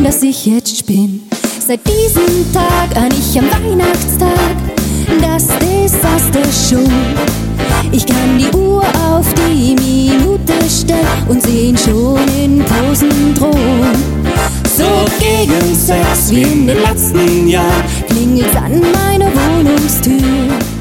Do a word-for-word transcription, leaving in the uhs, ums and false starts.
dass ich jetzt spinn. Seit diesem Tag an ich am Weihnachtstag das Desaster schon. Ich kann die Uhr auf die Minute stellen und seh ihn schon in Posen drohen. So gegen sechs wie in den letzten Jahren klingelt's an meiner Wohnungstür.